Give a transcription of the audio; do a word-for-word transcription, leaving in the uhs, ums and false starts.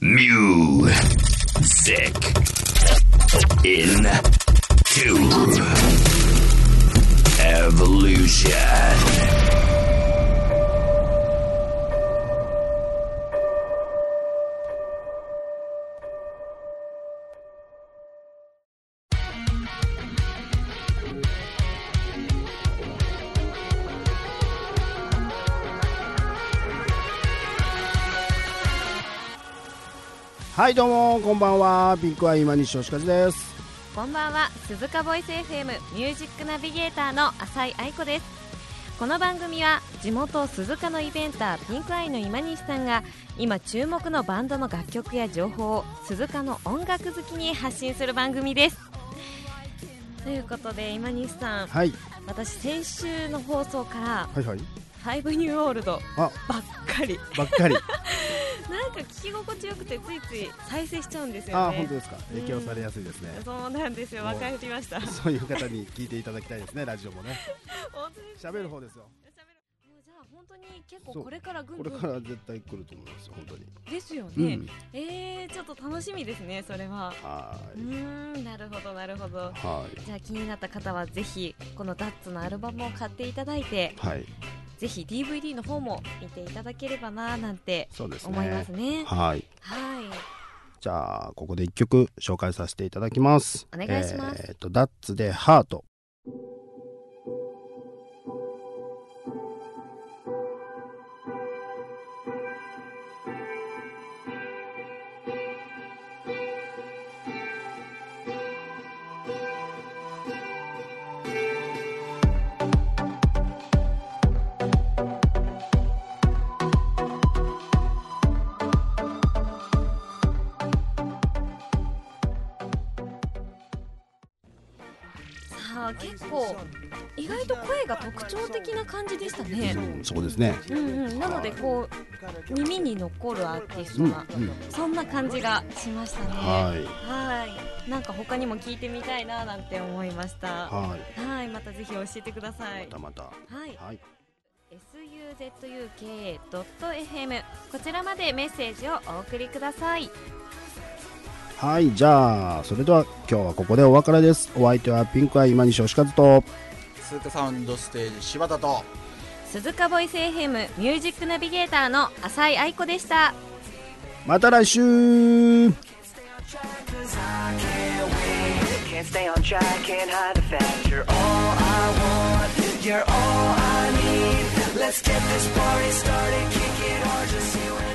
Music into evolution. はい、どうもこんばんは。ピンクは今西義和です。 こんばんは。鈴鹿ボイス エフエム ミュージックナビゲーターの浅井愛子です。この番組は地元鈴鹿のイベンターピンクアイの今西さんが今注目のバンドの楽曲や情報を鈴鹿の音楽好きに発信する番組です。ということで今西さん、 はい、 私先週の放送から、 はいはい、 ファイブニューオールドばっかりばっかりなんか聞き心地よくてついつい再生しちゃうんですよね。 あ、本当ですか。影響されやすいですね、 うん、そうなんですよ。分かりました。 そういう方に聞いていただきたいですね。ラジオもね喋る方ですよ。 もうじゃあ本当に結構これからぐんぐんこれから絶対来ると思いますよ。本当にですよね、うん、えー、ちょっと楽しみですね。それははい。 うーん、なるほどなるほど。 はい。 じゃあ気になった方はぜひこのダッツのアルバムを買っていただいて、はい、ぜひ ディーブイディー の方も見ていただければななんて思いますね。 はい、 はい。 じゃあここでいっきょく紹介させていただきます。 お願いします。 えー、とダッツでハート。 結構意外と声が特徴的な感じでしたね。 そうですね、 うんうん、なのでこう耳に残るアーティストな、うんうん、そんな感じがしましたね。はい、なんか他にも聞いてみたいななんて思いました。はい、はい、またぜひ教えてください。 またまた。はい、はい、 エスユーゼットユーケードットエフエム こちらまでメッセージをお送りください。 はい、じゃあそれでは今日はここでお別れです。お相手はピンクアイ今西義和と鈴鹿サウンドステージ柴田と鈴鹿ボイス エフエム ミュージックナビゲーターの浅井愛子でした。 また来週。Let's get this party started, kick it hard, just see what